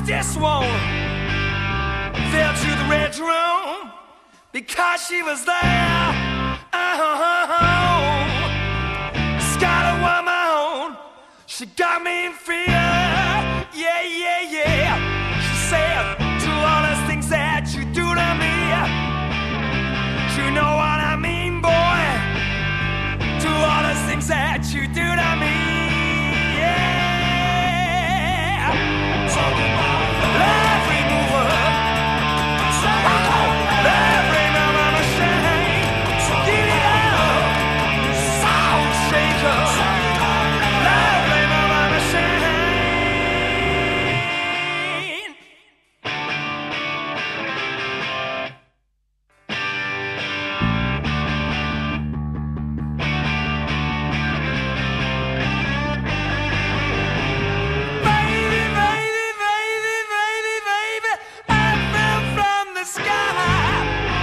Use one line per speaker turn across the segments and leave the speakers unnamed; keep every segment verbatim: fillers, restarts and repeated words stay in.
this one fell to the red room because she was there. Oh, Scarlet woman, she got me in fear. Yeah, yeah, yeah. She said, do all those things that you do to me. You know what I mean, boy. Do all those things that you do to me. Yeah. Love remover. Love remover machine. Give it up. Soul shaker. Love remover machine. Baby, baby, baby, baby, baby, I fell from the sky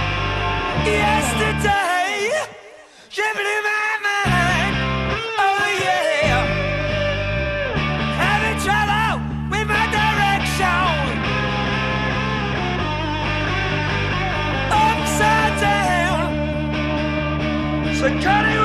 yesterday. You blew my mind. Oh yeah. Having trouble with my direction. Upside down. So cut it